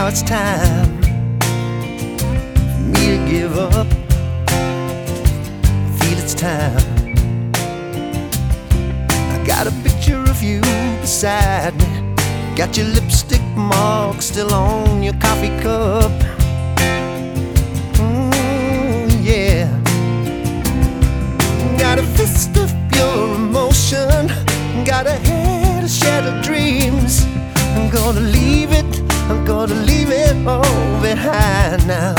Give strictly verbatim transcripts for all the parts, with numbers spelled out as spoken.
it's time for me to give up. I feel it's time. I got a picture of you beside me. Got your lipstick mark still on your coffee cup. Mm, yeah. Got a fist of pure emotion. Got a head of shattered dreams. I'm gonna leave it, I'm gonna leave it all behind now.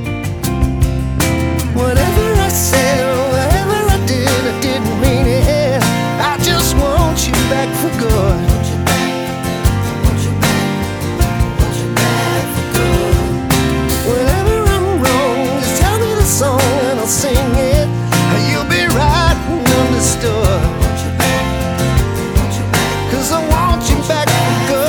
Whatever I said, whatever I did, I didn't mean it. I just want you back for good. Want you back, want you back, want you back for good. Whenever I'm wrong, just tell me the song and I'll sing it. You'll be right and understood. Want you back, want you back, 'cause I want you back for good.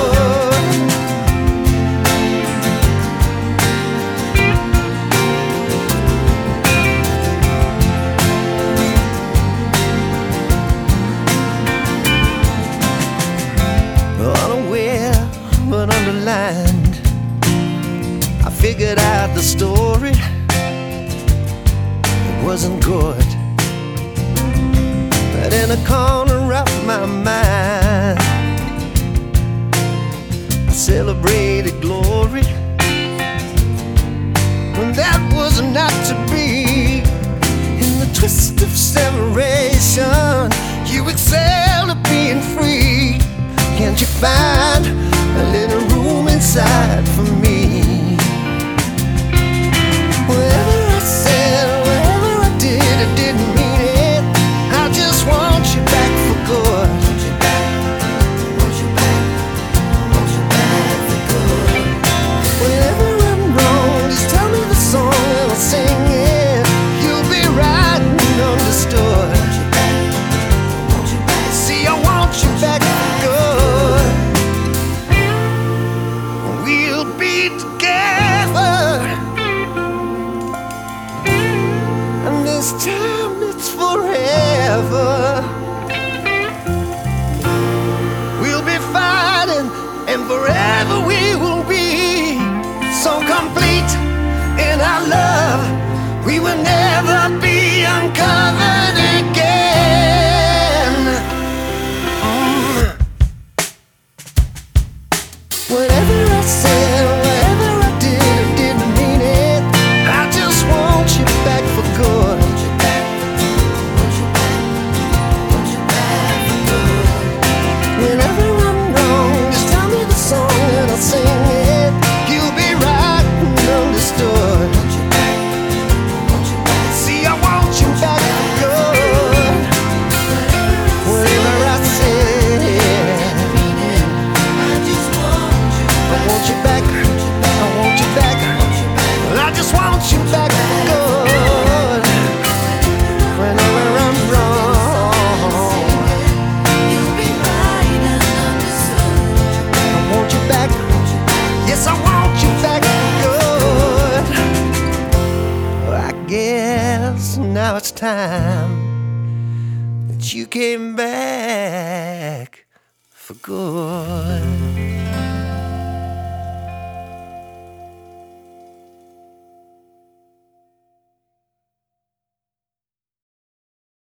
Unaware but underlined, I figured out the story. It wasn't good, but in a corner of my mind, I celebrated glory when that was not to be. In the twist of separation, you excel at being free. Can't you find a little room inside for me? Whatever I said, whatever I did, I didn't mean it. I just want you back for good. Want you back, want you back, want you back for good. Whenever I'm wrong, just tell me the song and I'll sing it. You'll be right and understood. Want you back, want you back. See, I want you back for good. We'll be together, and this time it's forever. We'll be fighting, and forever we will be so complete in our love. We will never be uncovered again. Mm. Whatever I said, whatever I did, I didn't mean it. I just want you back for good. Want you back, want you back, want you back for good. Whenever I'm wrong, just tell me the song and I'll sing it. You'll be right and understood. Want you back, want you back. See, I want you back for good. Whatever I said, I just want you back. I want you back, I want you back. I just want you back for good. Whenever I'm wrong, you'll be right and understood. I want you back, yes, I want you back for good. I guess now it's time that you came back for good.